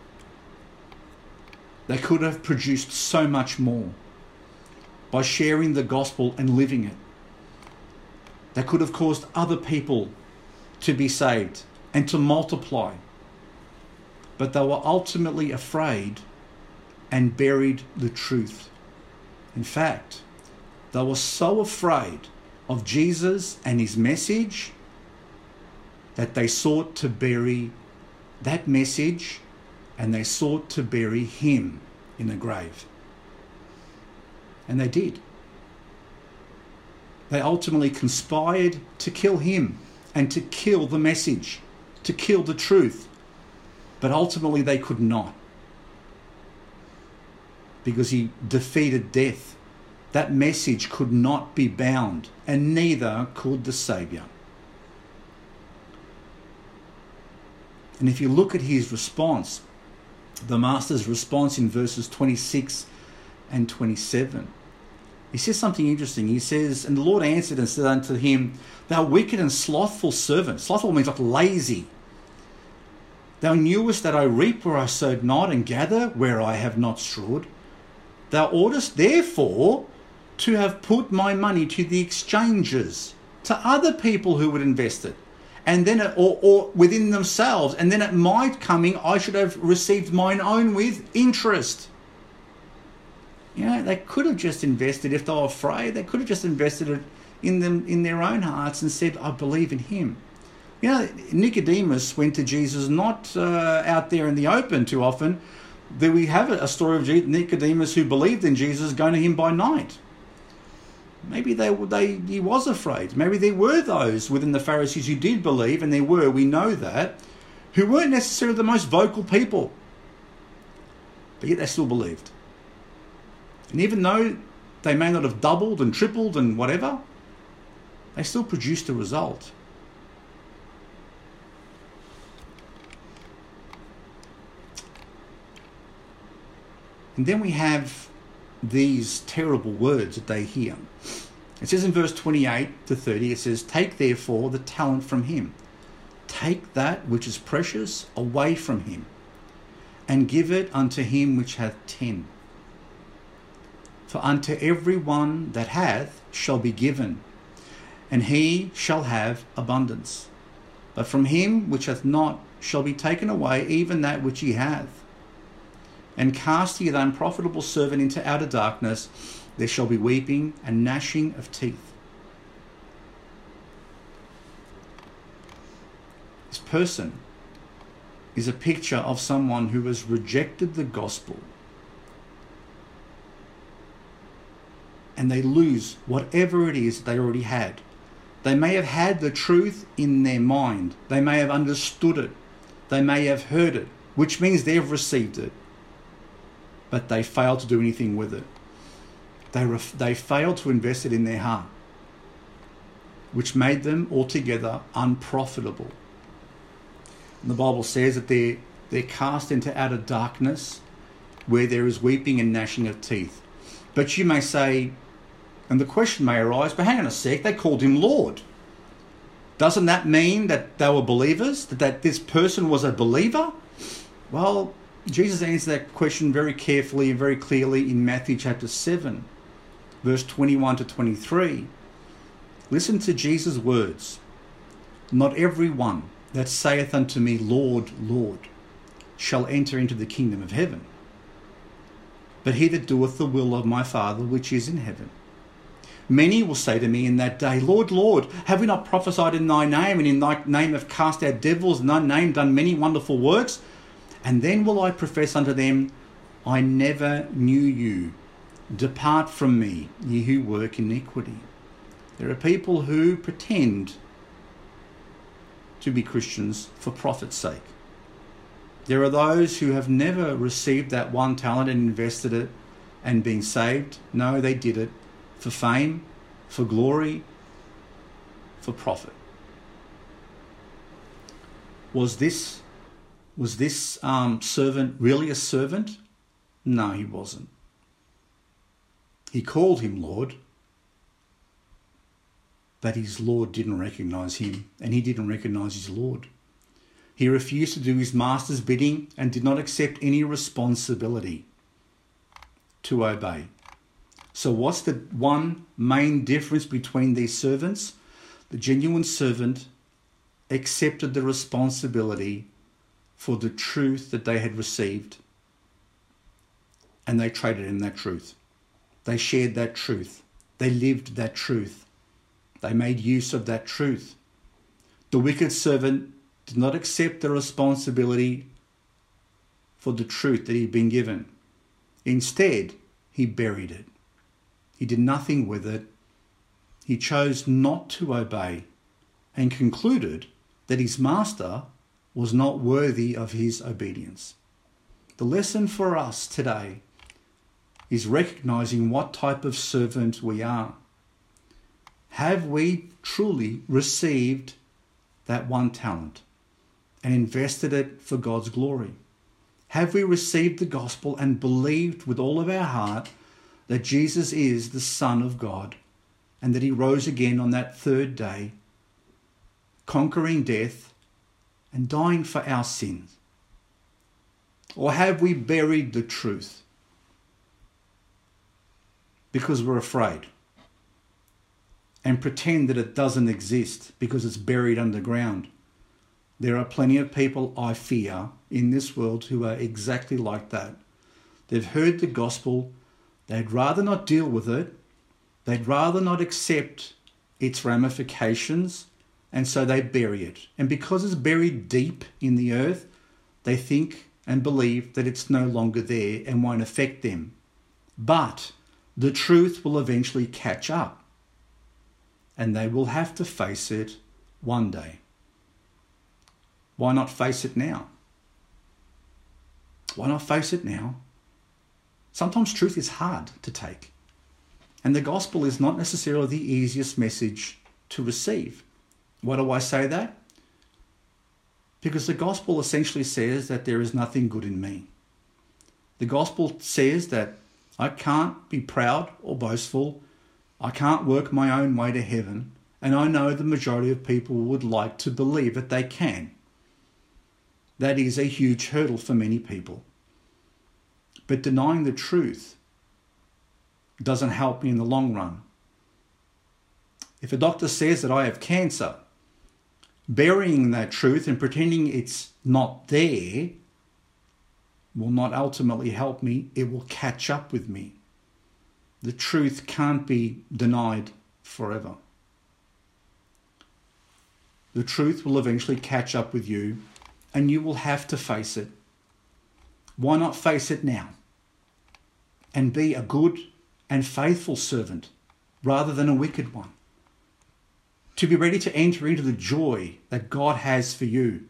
They could have produced so much more by sharing the gospel and living it. They could have caused other people to be saved and to multiply. But they were ultimately afraid and buried the truth. In fact, they were so afraid of Jesus and his message that they sought to bury that message, and they sought to bury him in a grave. And they did. They ultimately conspired to kill him and to kill the message, to kill the truth. But ultimately they could not, because he defeated death. That message could not be bound, and neither could the Saviour. And if you look at his response, the Master's response in verses 26 and 27, he says something interesting. He says, "And the Lord answered and said unto him, Thou wicked and slothful servant." Slothful means like lazy. "Thou knewest that I reap where I sowed not, and gather where I have not strawed. Thou oughtest therefore to have put my money to the exchangers, to other people who would invest it, and then or within themselves, and then at my coming I should have received mine own with interest." You know, they could have just invested, if they were afraid, they could have just invested it in them, in their own hearts, and said, "I believe in him." You know, Nicodemus went to Jesus not out there in the open too often. There we have a story of Nicodemus who believed in Jesus going to him by night. Maybe he was afraid. Maybe there were those within the Pharisees who did believe, and there were, we know that, who weren't necessarily the most vocal people. But yet they still believed. And even though they may not have doubled and tripled and whatever, they still produced a result. And then we have these terrible words that they hear. It says in verse 28 to 30, it says, "Take therefore the talent from him. Take that which is precious away from him, and give it unto him which hath 10. For unto every one that hath shall be given, and he shall have abundance. But from him which hath not shall be taken away even that which he hath. And cast ye the unprofitable servant into outer darkness, there shall be weeping and gnashing of teeth." This person is a picture of someone who has rejected the gospel, and they lose whatever it is they already had. They may have had the truth in their mind. They may have understood it. They may have heard it, which means they've received it. But they failed to do anything with it. They failed to invest it in their heart, which made them altogether unprofitable. And the Bible says that they're cast into outer darkness, where there is weeping and gnashing of teeth. But you may say, and the question may arise, but hang on a sec, they called him Lord. Doesn't that mean that they were believers? That this person was a believer? Well, Jesus answered that question very carefully and very clearly in Matthew chapter 7, verse 21 to 23. Listen to Jesus' words. "Not every one that saith unto me, Lord, Lord, shall enter into the kingdom of heaven, but he that doeth the will of my Father which is in heaven. Many will say to me in that day, Lord, Lord, have we not prophesied in thy name, and in thy name have cast out devils, in thy name done many wonderful works? And then will I profess unto them, I never knew you. Depart from me, ye who work iniquity." There are people who pretend to be Christians for profit's sake. There are those who have never received that one talent and invested it and been saved. No, they did it for fame, for glory, for profit. Was this servant really a servant? No, he wasn't. He called him Lord, But his Lord didn't recognize him, and he didn't recognize his Lord. He refused to do his master's bidding and did not accept any responsibility to obey. So what's the one main difference between these servants? The genuine servant accepted the responsibility for the truth that they had received, and they traded in that truth. They shared that truth. They lived that truth. They made use of that truth. The wicked servant did not accept the responsibility for the truth that he'd been given. Instead, he buried it. He did nothing with it. He chose not to obey and concluded that his master was not worthy of his obedience. The lesson for us today is recognizing what type of servant we are. Have we truly received that one talent and invested it for God's glory? Have we received the gospel and believed with all of our heart that Jesus is the Son of God and that he rose again on that third day, conquering death and dying for our sins? Or have we buried the truth because we're afraid and pretend that it doesn't exist because it's buried underground? There are plenty of people, I fear, in this world who are exactly like that. They've heard the gospel, they'd rather not deal with it, they'd rather not accept its ramifications, and so they bury it. And because it's buried deep in the earth, they think and believe that it's no longer there and won't affect them. But the truth will eventually catch up, and they will have to face it one day. Why not face it now? Why not face it now? Sometimes truth is hard to take, and the gospel is not necessarily the easiest message to receive. Why do I say that? Because the gospel essentially says that there is nothing good in me. The gospel says that I can't be proud or boastful. I can't work my own way to heaven. And I know the majority of people would like to believe that they can. That is a huge hurdle for many people. But denying the truth doesn't help me in the long run. If a doctor says that I have cancer, burying that truth and pretending it's not there will not ultimately help me. It will catch up with me. The truth can't be denied forever. The truth will eventually catch up with you, and you will have to face it. Why not face it now and be a good and faithful servant rather than a wicked one? To be ready to enter into the joy that God has for you.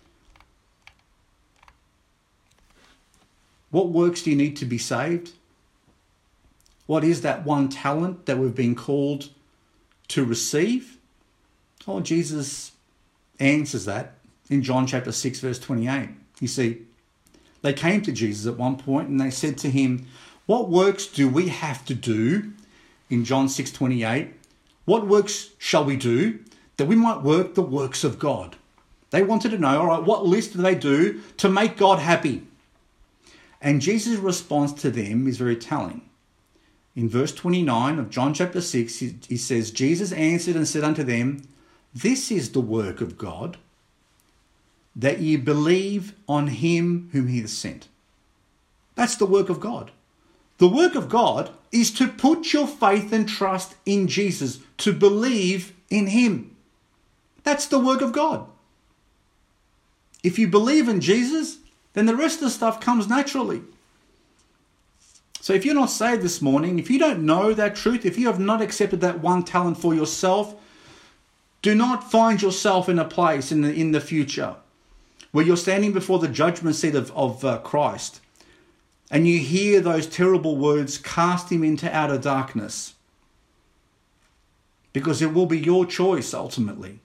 What works do you need to be saved? What is that one talent that we've been called to receive? Oh, Jesus answers that in John chapter 6, verse 28. You see, they came to Jesus at one point and they said to him, what works do we have to do? In John 6:28, what works shall we do that we might work the works of God? They wanted to know, all right, what list do they do to make God happy? And Jesus' response to them is very telling. In verse 29 of John chapter 6, he says, Jesus answered and said unto them, this is the work of God, that ye believe on him whom he has sent. That's the work of God. The work of God is to put your faith and trust in Jesus, to believe in him. That's the work of God. If you believe in Jesus, then the rest of the stuff comes naturally. So if you're not saved this morning, if you don't know that truth, if you have not accepted that one talent for yourself, do not find yourself in a place in the future where you're standing before the judgment seat of Christ and you hear those terrible words, cast him into outer darkness. Because it will be your choice ultimately.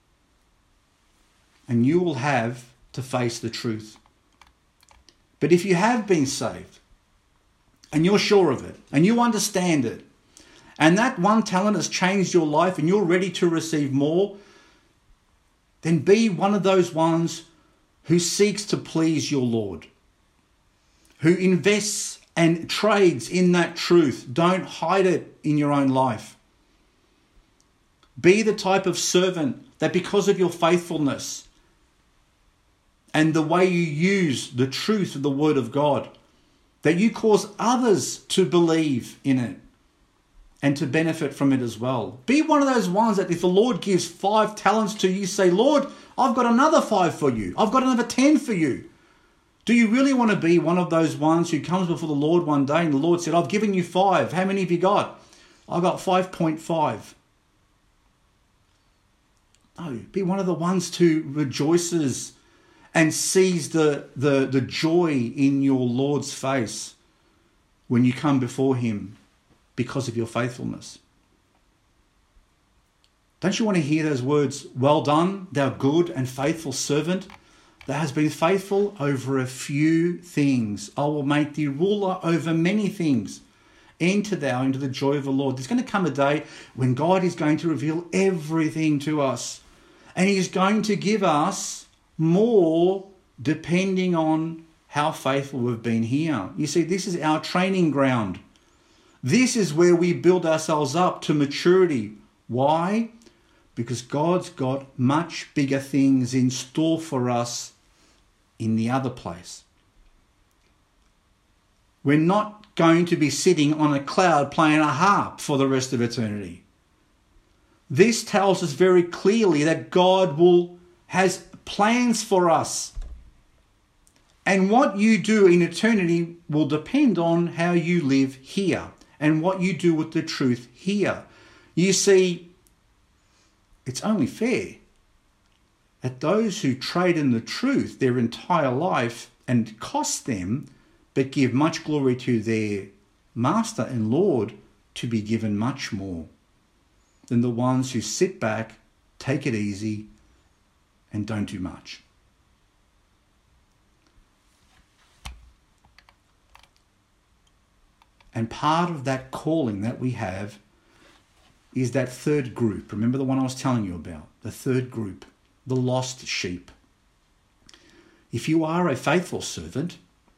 And you will have to face the truth. But if you have been saved, and you're sure of it, and you understand it, and that one talent has changed your life and you're ready to receive more, then be one of those ones who seeks to please your Lord, who invests and trades in that truth. Don't hide it in your own life. Be the type of servant that because of your faithfulness and the way you use the truth of the Word of God, that you cause others to believe in it and to benefit from it as well. Be one of those ones that if the Lord gives 5 talents to you, say, Lord, I've got another 5 for you. I've got another 10 for you. Do you really want to be one of those ones who comes before the Lord one day and the Lord said, I've given you 5. How many have you got? I've got 5.5. No, be one of the ones who rejoices and sees the joy in your Lord's face when you come before him because of your faithfulness. Don't you want to hear those words, well done, thou good and faithful servant that has been faithful over a few things. I will make thee ruler over many things. Enter thou into the joy of the Lord. There's going to come a day when God is going to reveal everything to us. And he's going to give us more depending on how faithful we've been here. You see, this is our training ground. This is where we build ourselves up to maturity. Why? Because God's got much bigger things in store for us in the other place. We're not going to be sitting on a cloud playing a harp for the rest of eternity. This tells us very clearly that God has plans for us. And what you do in eternity will depend on how you live here and what you do with the truth here. You see, it's only fair that those who trade in the truth their entire life and cost them, but give much glory to their Master and Lord, to be given much more than the ones who sit back, take it easy, and don't do much. And part of that calling that we have is that third group. Remember the one I was telling you about? The third group, the lost sheep. If you are a faithful servant,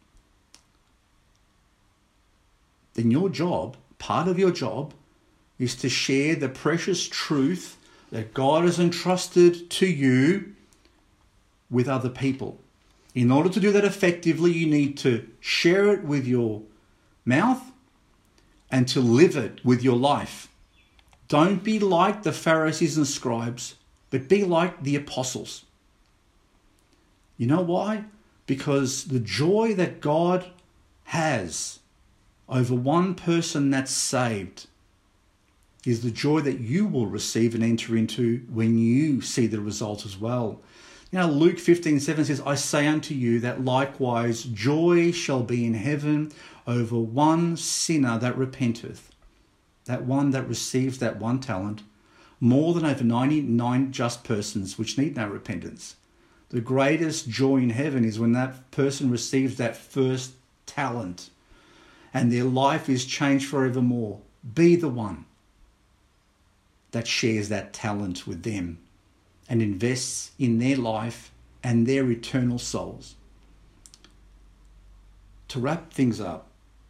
then your job, part of your job, is to share the precious truth that God has entrusted to you with other people. In order to do that effectively, you need to share it with your mouth and to live it with your life. Don't be like the Pharisees and scribes, but be like the apostles. You know why? Because the joy that God has over one person that's saved is the joy that you will receive and enter into when you see the result as well. You know, Luke 15:7 says, I say unto you that likewise joy shall be in heaven over one sinner that repenteth, that one that receives that one talent, more than over 99 just persons which need no repentance. The greatest joy in heaven is when that person receives that first talent and their life is changed forevermore. Be the one that shares that talent with them and invests in their life and their eternal souls. To wrap things up,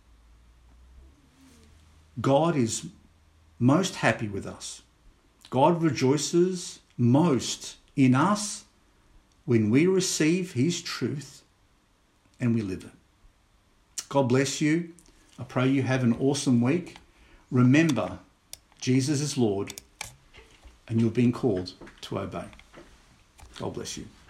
God is most happy with us. God rejoices most in us when we receive his truth and we live it. God bless you. I pray you have an awesome week. Remember, Jesus is Lord, and you're being called to obey. God bless you.